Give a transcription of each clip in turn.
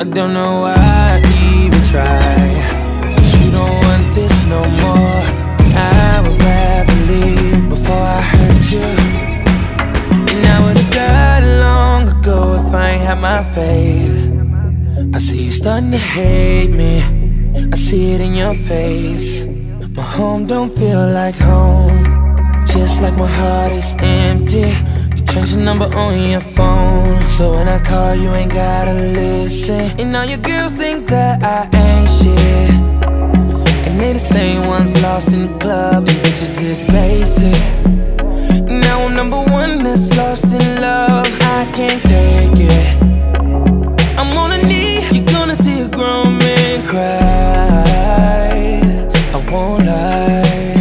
I don't know why I even try, 'cause you don't want this no more. I would rather leave before I hurt you. And I would've died long ago if I ain't had my faith. I see you starting to hate me, I see it in your face. My home don't feel like home, just like my heart is empty. Change the number on your phone, so when I call you ain't gotta listen. And all your girls think that I ain't shit, and they the same ones lost in the club, and bitches is basic. Now I'm number one that's lost in love. I can't take it, I'm on a knee. You're gonna see a grown man cry, I won't lie.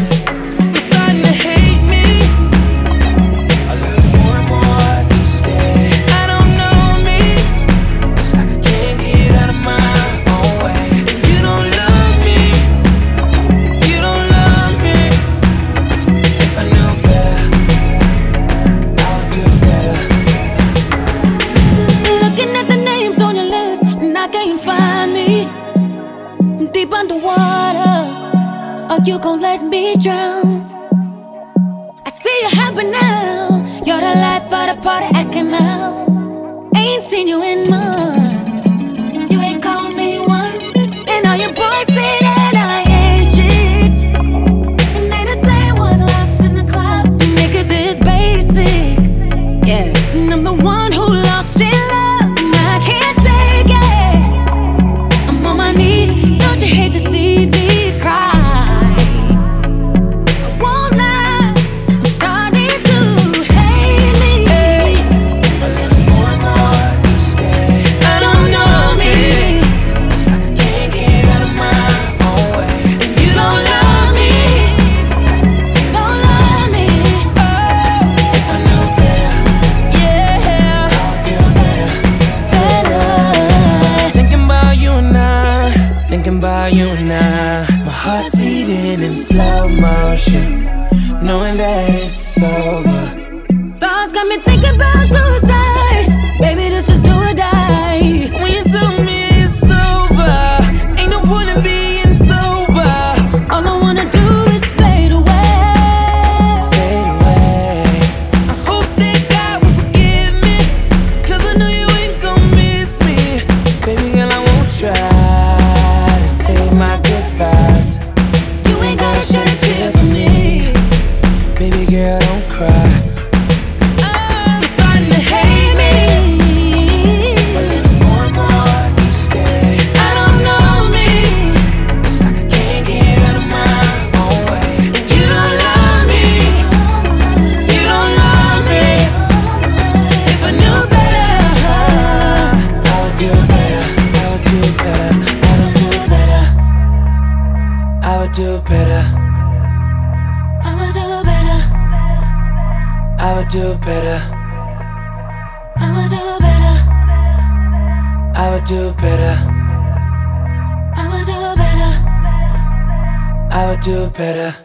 Deep underwater, or you gon' let me drown. I see you happen now. You're the life of the party acting now. Ain't seen you in months. You ain't called me once. And all your boys say that I ain't shit, and they the same ones lost in the club. Niggas is basic, yeah. And I'm the one who lost in love, and I can't take it. I'm on my knees. Don't you hate to see me cry? I won't lie, I'm starting to hate me. Hey, a little more and more each day. I don't know me, it's like I can't get out of my own way. you don't love me, you don't love me. Oh, If I knew better, yeah, I would do better. better. Thinking about you and thinking about you and my heart's beating in slow motion, knowing that it's over. Thoughts got me thinking about suicide. Baby, this is do or die. When you tell me it's over, ain't no point in being sober. All I wanna do is fade away. Fade away. I hope that God will forgive me, 'cause I know you ain't gon' miss me. Baby girl, I won't try to say my goodbyes. You ain't gotta shed a tear for me. Baby girl, don't cry. I'm starting to hate me. A little more and more each day. I don't know me, It's like I can't get out of my own way. you don't love me, you don't love me. If I knew better, I would do better, I would do better, I would do better. I would do better, I would do better, I would do better, I would do better, I would do better, I would do better. I would do better.